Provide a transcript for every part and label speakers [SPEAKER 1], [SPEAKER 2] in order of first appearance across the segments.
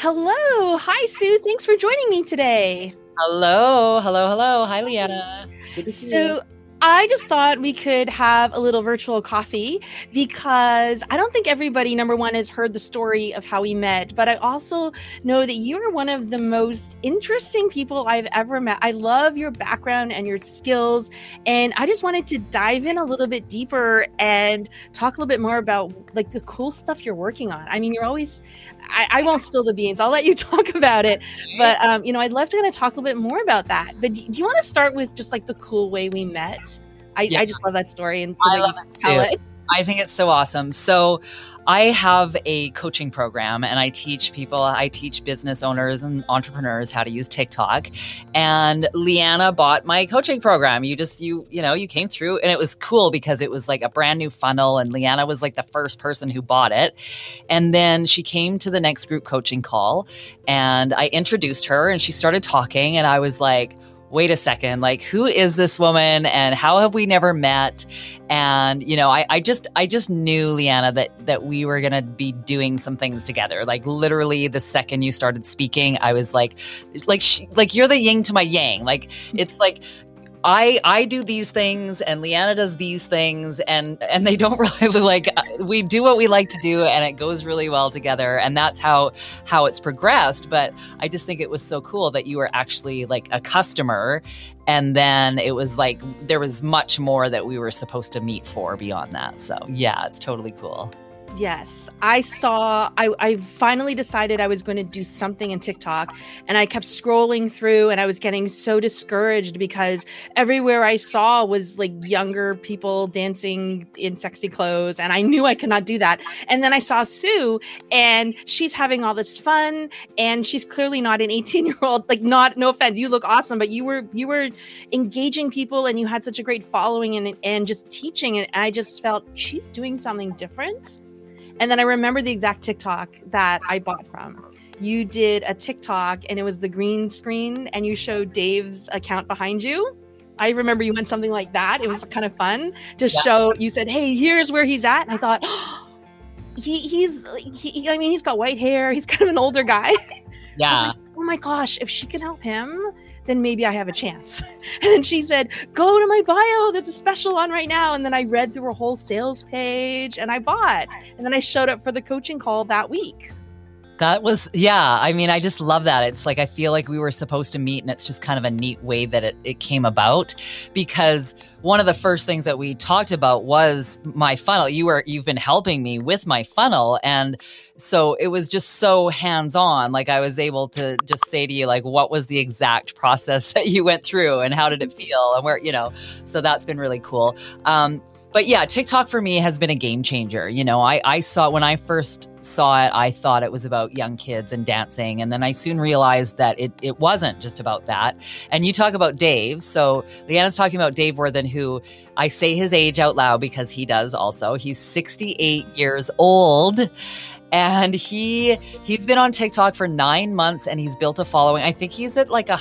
[SPEAKER 1] Hello. Hi, Sue. Thanks for joining me today.
[SPEAKER 2] Hello, hello, hello. Hi, Leanna. Good to see you.
[SPEAKER 1] So, I just thought we could have a little virtual coffee because I don't think everybody, number one, has heard the story of how we met, but I also know that you are one of the most interesting people I've ever met. I love your background and your skills, and I just wanted to dive in a little bit deeper and talk a little bit more about like the cool stuff you're working on. I mean, you're always, I won't spill the beans. I'll let you talk about it, but I'd love to kind of talk a little bit more about that. But do you want to start with just like the cool way we met? I just love that story and
[SPEAKER 2] I love it too. I think it's so awesome. So I have a coaching program and I teach business owners and entrepreneurs how to use TikTok. And Leanna bought my coaching program. You came through and it was cool because it was like a brand new funnel and Leanna was like the first person who bought it. And then she came to the next group coaching call and I introduced her and she started talking and I was like, wait a second, like who is this woman and how have we never met? And, I just knew, Leanna, that we were going to be doing some things together. Like literally the second you started speaking, I was like you're the yin to my yang. Like, it's like, I do these things and Leanna does these things and they don't really we do what we like to do and it goes really well together. And that's how it's progressed. But I just think it was so cool that you were actually like a customer. And then it was like, there was much more that we were supposed to meet for beyond that. So yeah, it's totally cool.
[SPEAKER 1] Yes, I finally decided I was going to do something in TikTok and I kept scrolling through and I was getting so discouraged because everywhere I saw was like younger people dancing in sexy clothes and I knew I could not do that. And then I saw Sue and she's having all this fun and she's clearly not an 18-year-old, no offense, you look awesome, but you were engaging people and you had such a great following and just teaching and I just felt she's doing something different. And then I remember the exact TikTok that I bought from. You did a TikTok and it was the green screen and you showed Dave's account behind you. I remember you went something like that. It was kind of fun to show, you said, hey, here's where he's at. And I thought, he's got white hair. He's kind of an older guy.
[SPEAKER 2] Yeah.
[SPEAKER 1] I was like, oh my gosh, if she can help him, then maybe I have a chance. And then she said, go to my bio. There's a special on right now. And then I read through her whole sales page and I bought. And then I showed up for the coaching call that week.
[SPEAKER 2] That was, yeah. I mean, I just love that. It's like, I feel like we were supposed to meet and it's just kind of a neat way that it came about because one of the first things that we talked about was my funnel. You've been helping me with my funnel. And so it was just so hands-on. Like I was able to just say to you, like, what was the exact process that you went through and how did it feel and where, so that's been really cool. But yeah, TikTok for me has been a game changer. I saw when I first saw it, I thought it was about young kids and dancing. And then I soon realized that it wasn't just about that. And you talk about Dave. So Leanna's talking about Dave Worthen, who I say his age out loud because he does also. He's 68 years old. And he's been on TikTok for 9 months and he's built a following. I think he's at like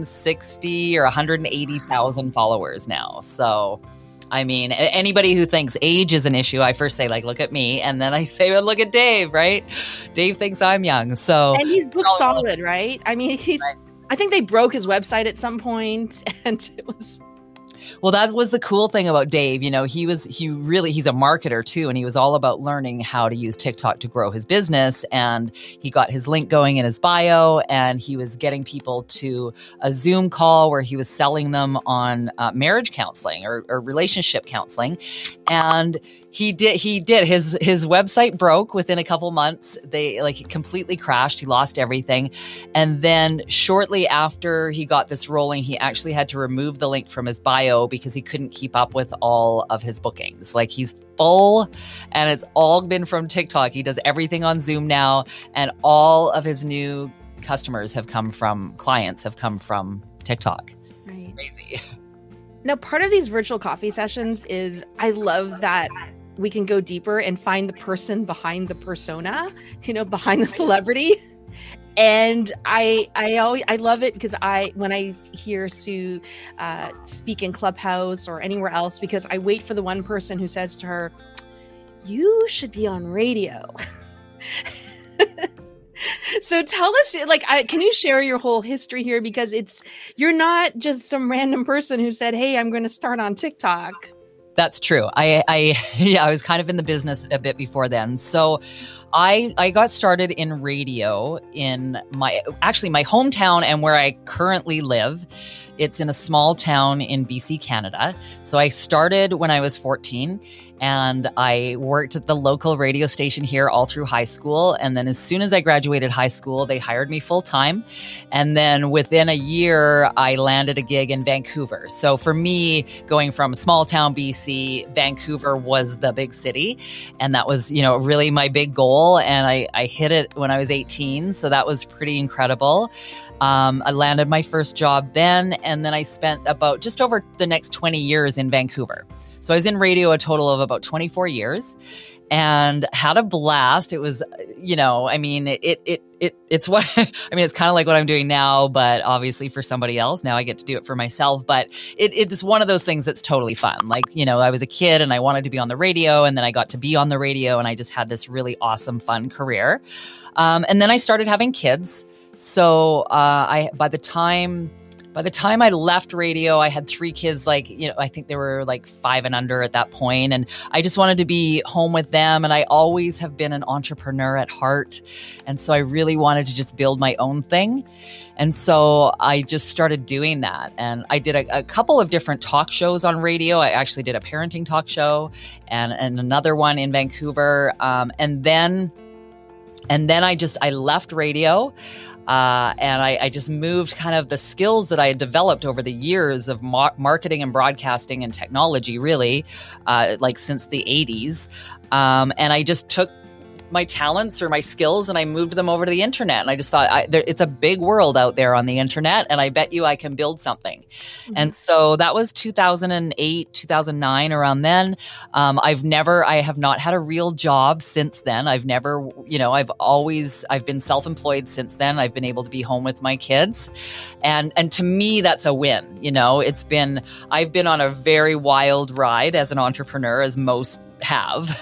[SPEAKER 2] 160 or 180,000 followers now. So I mean, anybody who thinks age is an issue, I first say, like, look at me. And then I say, well, look at Dave, right? Dave thinks I'm young. So,
[SPEAKER 1] and he's book solid, right? I mean, right. I think they broke his website at some point and it was.
[SPEAKER 2] Well, that was the cool thing about Dave. He's a marketer too. And he was all about learning how to use TikTok to grow his business. And he got his link going in his bio and he was getting people to a Zoom call where he was selling them on marriage counseling or relationship counseling. And he did. His website broke within a couple months. It completely crashed. He lost everything. And then shortly after he got this rolling, he actually had to remove the link from his bio because he couldn't keep up with all of his bookings. Like he's full and it's all been from TikTok. He does everything on Zoom now. And all of his new clients have come from TikTok.
[SPEAKER 1] Right.
[SPEAKER 2] Crazy.
[SPEAKER 1] Now, part of these virtual coffee sessions is I love that we can go deeper and find the person behind the persona, behind the celebrity. And I love it because when I hear Sue speak in Clubhouse or anywhere else, because I wait for the one person who says to her, you should be on radio. So tell us, like, can you share your whole history here? Because you're not just some random person who said, "Hey, I'm going to start on TikTok."
[SPEAKER 2] That's true. I yeah, I was kind of in the business a bit before then. So I got started in radio in my hometown and where I currently live. It's in a small town in BC, Canada. So I started when I was 14 and I worked at the local radio station here all through high school. And then as soon as I graduated high school, they hired me full time. And then within a year, I landed a gig in Vancouver. So for me, going from small town BC, Vancouver was the big city. And that was, really my big goal. And I hit it when I was 18. So that was pretty incredible. I landed my first job then, and then I spent about just over the next 20 years in Vancouver. So I was in radio a total of about 24 years and had a blast. It was, it's what, it's kind of like what I'm doing now, but obviously for somebody else. Now I get to do it for myself, but it's one of those things that's totally fun. Like, I was a kid and I wanted to be on the radio, and then I got to be on the radio, and I just had this really awesome, fun career. And then I started having kids. So by the time I left radio, I had 3 kids, I think they were like 5 and under at that point. And I just wanted to be home with them. And I always have been an entrepreneur at heart. And so I really wanted to just build my own thing. And so I just started doing that. And I did a couple of different talk shows on radio. I actually did a parenting talk show and another one in Vancouver. And then I left radio. And I just moved kind of the skills that I had developed over the years of marketing and broadcasting and technology, really, since the 80s. And I just took my talents or my skills and I moved them over to the internet. And I just thought it's a big world out there on the internet, and I bet you I can build something. Mm-hmm. And so that was 2008, 2009, around then. I have not had a real job since then. I've never, I've been self-employed since then. I've been able to be home with my kids. And to me, that's a win. I've been on a very wild ride as an entrepreneur, as most have.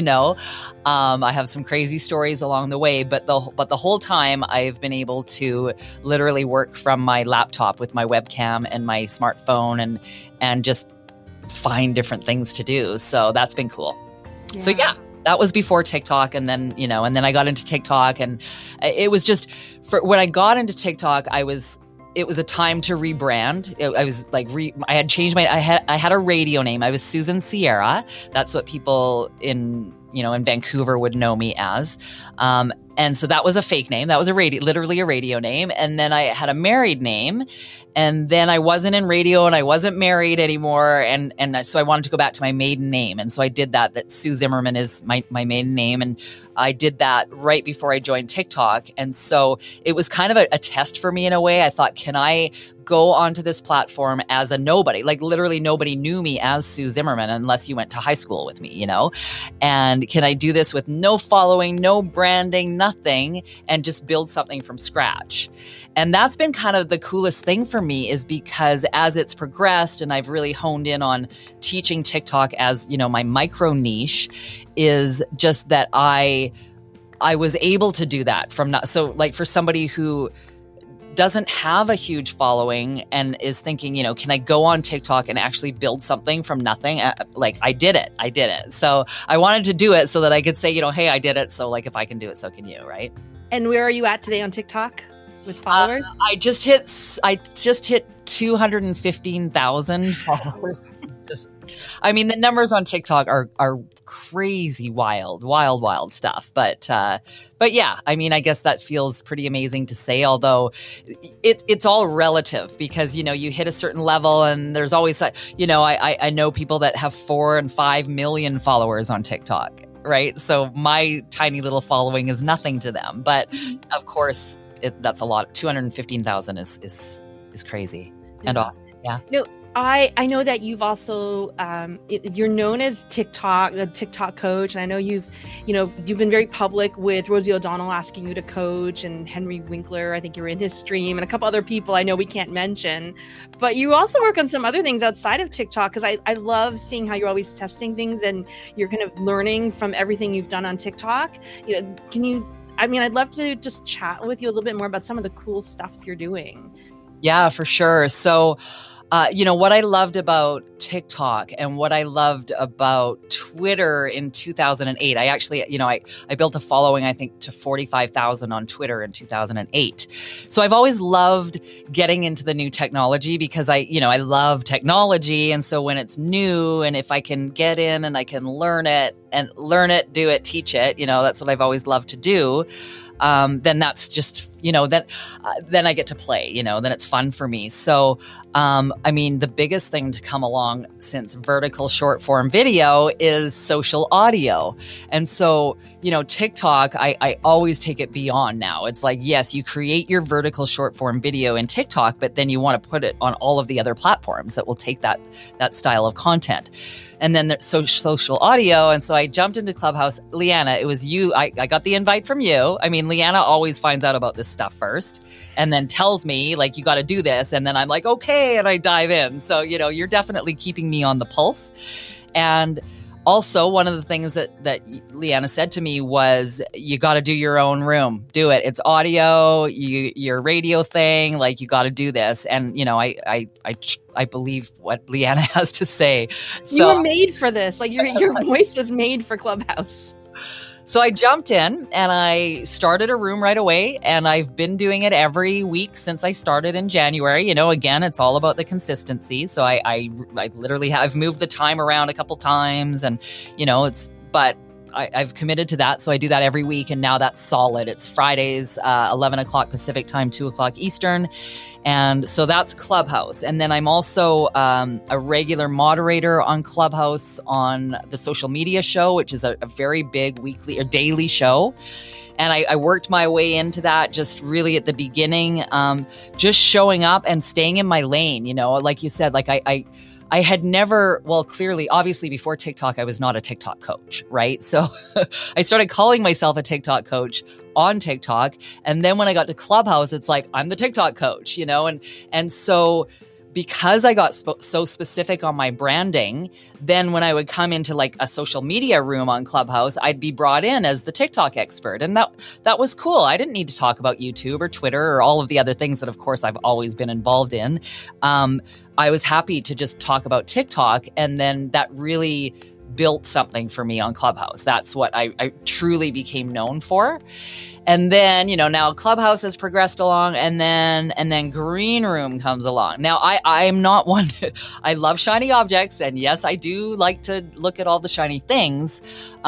[SPEAKER 2] I have some crazy stories along the way, but the whole time I've been able to literally work from my laptop with my webcam and my smartphone and just find different things to do. So that's been cool. Yeah. So yeah, that was before TikTok. And then, and then I got into TikTok, and it was just when I got into TikTok, it was a time to rebrand. I had changed I had a radio name. I was Susan Sierra. That's what people in Vancouver would know me as. And so that was a fake name. That was literally a radio name. And then I had a married name, and then I wasn't in radio and I wasn't married anymore. And so I wanted to go back to my maiden name. And so I did that Sue Zimmerman is my maiden name. And I did that right before I joined TikTok. And so it was kind of a test for me in a way. I thought, can I go onto this platform as a nobody? Like literally nobody knew me as Sue Zimmerman unless you went to high school with me, And can I do this with no following, no branding, nothing, and just build something from scratch? And that's been kind of the coolest thing for me, is because as it's progressed and I've really honed in on teaching TikTok as, my micro niche, is just that I was able to do that for somebody who doesn't have a huge following and is thinking, can I go on TikTok and actually build something from nothing? I did it. So I wanted to do it so that I could say, hey, I did it. So if I can do it, so can you, right? And
[SPEAKER 1] where are you at today on TikTok with followers?
[SPEAKER 2] I just hit 215,000 followers. The numbers on TikTok are crazy, wild stuff. But yeah, I guess that feels pretty amazing to say, although it's all relative, because, you hit a certain level and there's always, I know people that have 4 and 5 million followers on TikTok, right? So my tiny little following is nothing to them. But of course, that's a lot. 215,000 is crazy and awesome. Yeah.
[SPEAKER 1] No, I know that you've also you're known as a TikTok coach, and I know you've been very public with Rosie O'Donnell asking you to coach, and Henry Winkler, I think you're in his stream, and a couple other people I know we can't mention. But you also work on some other things outside of TikTok, because I love seeing how you're always testing things and you're kind of learning from everything you've done on TikTok. Can you I mean, I'd love to just chat with you a little bit more about some of the cool stuff you're doing.
[SPEAKER 2] Yeah, for sure. So, what I loved about TikTok and what I loved about Twitter in 2008, I actually, I built a following, I think, to 45,000 on Twitter in 2008. So I've always loved getting into the new technology because I love technology. And so when it's new and if I can get in and I can learn it, do it, teach it, that's what I've always loved to do. Then that's just, then I get to play, then it's fun for me. So, the biggest thing to come along since vertical short form video is social audio. And so, TikTok, I always take it beyond now. It's like, yes, you create your vertical short form video in TikTok, but then you want to put it on all of the other platforms that will take that style of content. And then there's social audio. And so I jumped into Clubhouse. Leanna, it was you. I got the invite from you. I mean, Leanna always finds out about this stuff first and then tells me, like, you got to do this. And then I'm like, okay. And I dive in. So, you're definitely keeping me on the pulse. And also, one of the things that Leanna said to me was, you got to do your own room. Do it. It's audio, your radio thing. Like, you got to do this. And, I believe what Leanna has to say. So,
[SPEAKER 1] you were made for this. Like, your voice was made for Clubhouse.
[SPEAKER 2] So I jumped in and I started a room right away, and I've been doing it every week since I started in January. Again, it's all about the consistency. So I literally have moved the time around a couple times, and but I've committed to that. So I do that every week, and now that's solid. It's Fridays, 11 o'clock Pacific time, 2 o'clock Eastern. And so that's Clubhouse. And then I'm also a regular moderator on Clubhouse on the Social Media Show, which is a very big weekly or daily show. And I worked my way into that just really at the beginning, just showing up and staying in my lane. Like you said, like I had never, clearly, obviously before TikTok, I was not a TikTok coach, right? So I started calling myself a TikTok coach on TikTok. And then when I got to Clubhouse, it's like, I'm the TikTok coach, and so because I got so specific on my branding, then when I would come into like a social media room on Clubhouse, I'd be brought in as the TikTok expert. And that was cool. I didn't need to talk about YouTube or Twitter or all of the other things that, of course, I've always been involved in. I was happy to just talk about TikTok. And then that really built something for me on Clubhouse. That's what I truly became known for. And then, now Clubhouse has progressed along, and then Green Room comes along. Now, I'm not one, I love shiny objects, and yes, I do like to look at all the shiny things.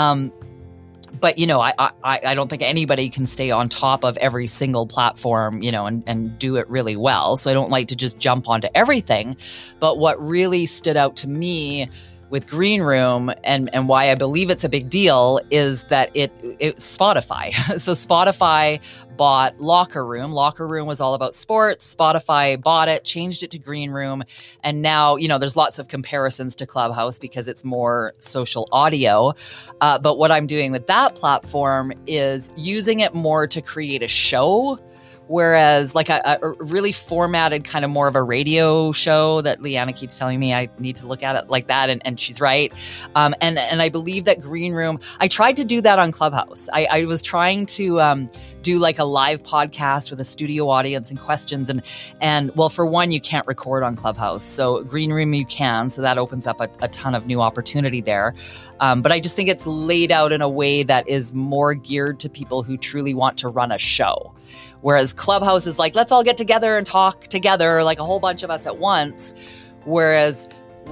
[SPEAKER 2] But, I don't think anybody can stay on top of every single platform, and do it really well. So I don't like to just jump onto everything. But what really stood out to me with Green Room and why I believe it's a big deal is that it's Spotify. So Spotify bought Locker Room. Locker Room was all about sports. Spotify bought it, changed it to Green Room. And now, there's lots of comparisons to Clubhouse because it's more social audio. But what I'm doing with that platform is using it more to create a show. Whereas like a really formatted kind of more of a radio show that Leanna keeps telling me I need to look at it like that. And she's right. And I believe that Green Room, I tried to do that on Clubhouse. I was trying to do like a live podcast with a studio audience and questions. And well, for one, you can't record on Clubhouse. So Green Room you can. So that opens up a ton of new opportunity there. But I just think it's laid out in a way that is more geared to people who truly want to run a show. Whereas Clubhouse is like, let's all get together and talk together, like a whole bunch of us at once. Whereas,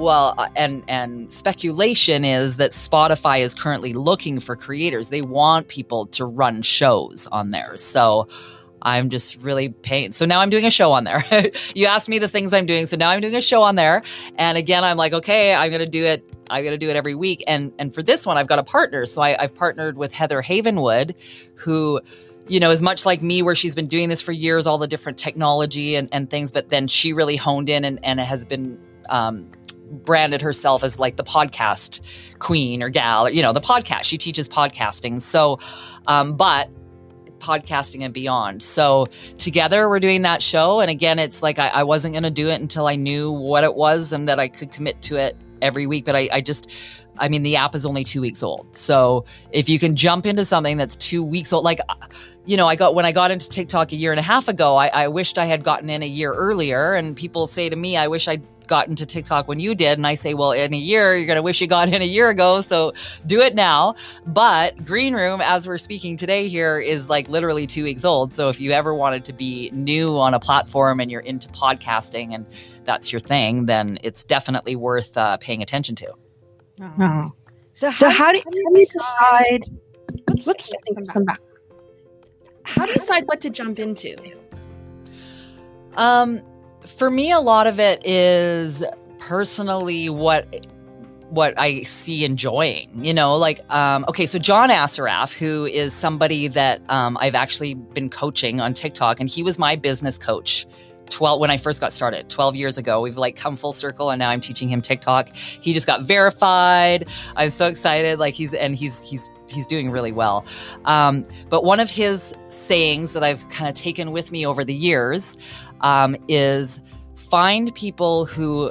[SPEAKER 2] and speculation is that Spotify is currently looking for creators. They want people to run shows on there. So I'm just really paying. So now I'm doing a show on there. You asked me the things I'm doing. So now I'm doing a show on there. And again, I'm like, okay, I'm going to do it. I'm going to do it every week. And for this one, I've got a partner. So I've partnered with Heather Havenwood, who is much like me, where she's been doing this for years, all the different technology and things, but then she really honed in and has been branded herself as like the podcast queen or gal, the podcast. She teaches podcasting. So, but podcasting and beyond. So together we're doing that show. And again, it's like, I wasn't going to do it until I knew what it was and that I could commit to it every week. But I just, I mean, the app is only 2 weeks old. So if you can jump into something that's 2 weeks old, like, you know, when I got into TikTok a year and a half ago, I wished I had gotten in a year earlier. And people say to me, I wish I'd got into TikTok when you did. And I say, well, in a year, you're going to wish you got in a year ago. So do it now. But Green Room, as we're speaking today here, is like literally 2 weeks old. So if you ever wanted to be new on a platform and you're into podcasting and that's your thing, then it's definitely worth paying attention to.
[SPEAKER 1] Oh. So how do you decide? Whoops, come back. How do you decide what to jump into?
[SPEAKER 2] For me, a lot of it is personally what I see enjoying, you know, like, okay, so John Assaraf, who is somebody that I've actually been coaching on TikTok, and he was my business coach when I first got started 12 years ago. We've like come full circle, and now I'm teaching him TikTok. He just got verified. I'm so excited. Like he's doing really well. But one of his sayings that I've kind of taken with me over the years is find people who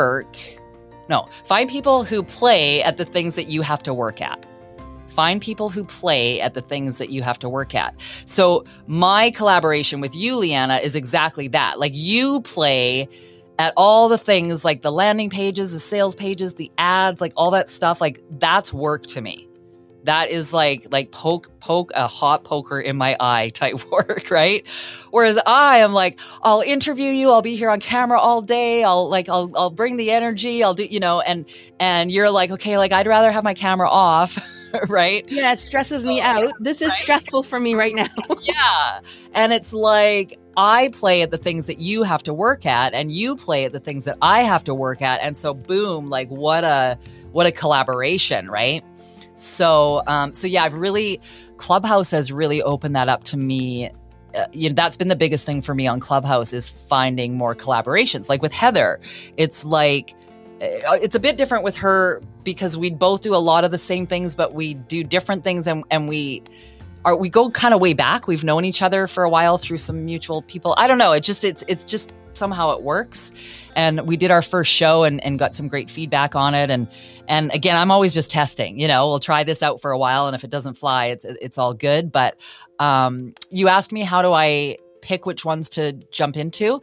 [SPEAKER 2] play at the things that you have to work at. Find people who play at the things that you have to work at. So my collaboration with you, Leanna, is exactly that. Like you play at all the things, like the landing pages, the sales pages, the ads, like all that stuff. Like that's work to me. That is like poke a hot poker in my eye type work, right? Whereas I am like, I'll interview you, I'll be here on camera all day, I'll bring the energy, I'll do, you know, and you're like, okay, like I'd rather have my camera off, right?
[SPEAKER 1] Yeah, it stresses me out. This is stressful for me right now.
[SPEAKER 2] Yeah. And it's like I play at the things that you have to work at, and you play at the things that I have to work at. And so boom, like what a collaboration, right? So yeah, Clubhouse has really opened that up to me. You know, that's been the biggest thing for me on Clubhouse is finding more collaborations. Like with Heather, it's like, it's a bit different with her because we both do a lot of the same things, but we do different things, and we go kind of way back. We've known each other for a while through some mutual people. I don't know. It's just somehow it works. And we did our first show and got some great feedback on it. And again, I'm always just testing, you know, we'll try this out for a while. And if it doesn't fly, it's all good. But you asked me, how do I pick which ones to jump into?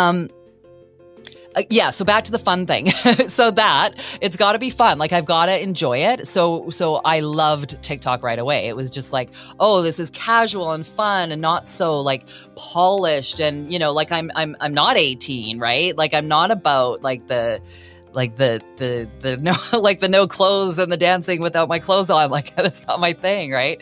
[SPEAKER 2] Yeah. So back to the fun thing. So that it's got to be fun. Like I've got to enjoy it. So I loved TikTok right away. It was just like, oh, this is casual and fun and not so like polished. And, you know, like I'm not 18, right? Like I'm not about like the no, like the no clothes and the dancing without my clothes on. Like that's not my thing. Right.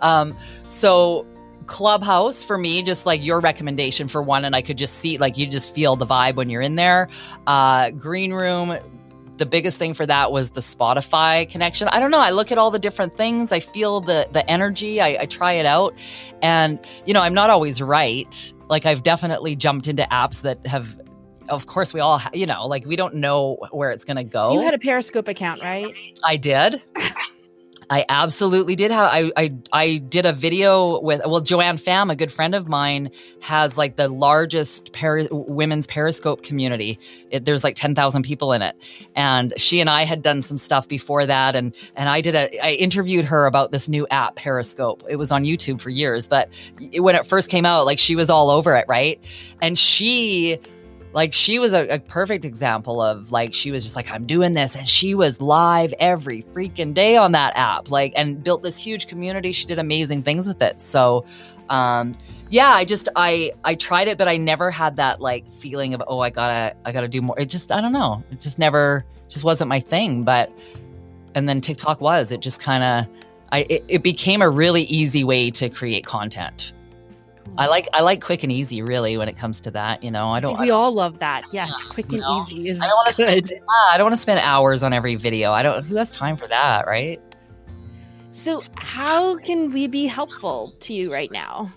[SPEAKER 2] So Clubhouse for me, just like your recommendation for one, and I could just see, like, you just feel the vibe when you're in there. Green Room, the biggest thing for that was the Spotify connection. I don't know. I look at all the different things. I feel the energy. I try it out. And, you know, I'm not always right. Like I've definitely jumped into apps that have, of course we all, you know, like we don't know where it's going to go.
[SPEAKER 1] You had a Periscope account, right?
[SPEAKER 2] I did. I absolutely did. I did a video with, Joanne Pham, a good friend of mine, has like the largest women's Periscope community. There's like 10,000 people in it. And she and I had done some stuff before that. And I interviewed her about this new app, Periscope. It was on YouTube for years, but when it first came out, like she was all over it, right? And she was a perfect example of like, she was just like, I'm doing this. And she was live every freaking day on that app, like, and built this huge community. She did amazing things with it. So, yeah, I tried it, but I never had that like feeling of, oh, I gotta do more. It just, I don't know. It just wasn't my thing. And then TikTok was, it just kind of, it became a really easy way to create content. I like quick and easy, really, when it comes to that. You know,
[SPEAKER 1] we all love that. Yes, quick and easy is
[SPEAKER 2] I don't want to spend hours on every video. Who has time for that, right?
[SPEAKER 1] So how can we be helpful to you right now?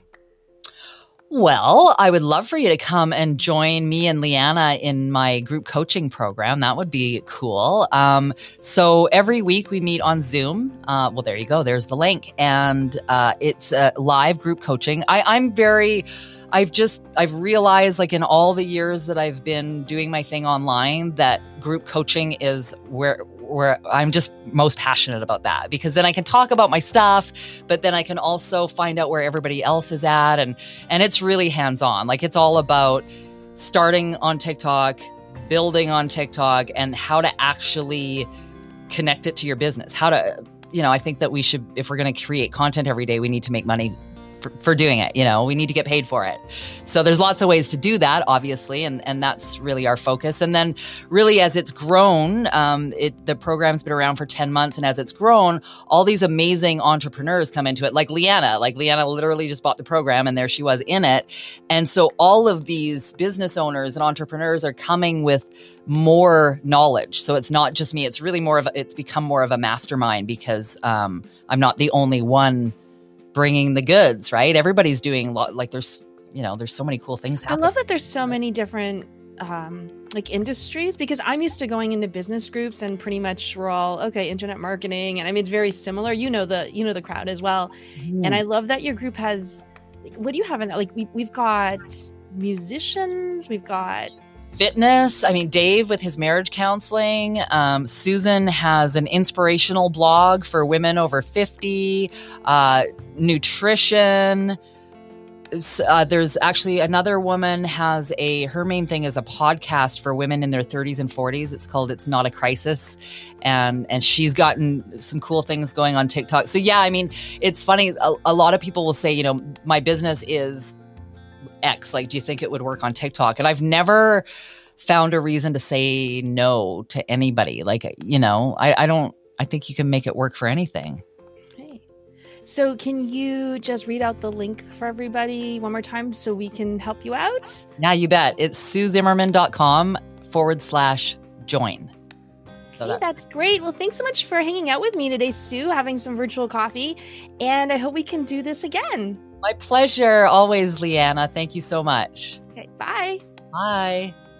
[SPEAKER 2] Well, I would love for you to come and join me and Leanna in my group coaching program. That would be cool. So every week we meet on Zoom. Well, there you go. There's the link. And it's a live group coaching. I've realized, like, in all the years that I've been doing my thing online, that group coaching is where where I'm just most passionate about that, because then I can talk about my stuff, but then I can also find out where everybody else is at. And it's really hands-on. Like, it's all about starting on TikTok, building on TikTok, and how to actually connect it to your business. How to, I think that we should, if we're going to create content every day, we need to make money for doing it. We need to get paid for it. So there's lots of ways to do that, obviously. And that's really our focus. And then really, as it's grown, the program's been around for 10 months. And as it's grown, all these amazing entrepreneurs come into it, like Leanna. Like, Leanna literally just bought the program and there she was in it. And so all of these business owners and entrepreneurs are coming with more knowledge. So it's not just me. It's really it's become more of a mastermind, because I'm not the only one bringing the goods, right? Everybody's doing there's so many cool things happening.
[SPEAKER 1] I love that there's so many different industries, because I'm used to going into business groups and pretty much we're all internet marketing, and I mean, it's very similar. The crowd as well. Mm-hmm. And I love that your group has, what do you have in that? We've got musicians, we've got
[SPEAKER 2] fitness. I mean, Dave with his marriage counseling. Susan has an inspirational blog for women over 50. Nutrition. There's actually another woman has her main thing is a podcast for women in their 30s and 40s. It's called It's Not a Crisis. And she's gotten some cool things going on TikTok. So yeah, I mean, it's funny. A lot of people will say, my business is X, do you think it would work on TikTok? And I've never found a reason to say no to anybody. I think you can make it work for anything.
[SPEAKER 1] Okay. So can you just read out the link for everybody one more time so we can help you out?
[SPEAKER 2] Yeah, you bet. It's SueZimmerman.com/join. So
[SPEAKER 1] that's great. Well, thanks so much for hanging out with me today, Sue, having some virtual coffee. And I hope we can do this again.
[SPEAKER 2] My pleasure. Always, Leanna. Thank you so much.
[SPEAKER 1] Okay, bye.
[SPEAKER 2] Bye.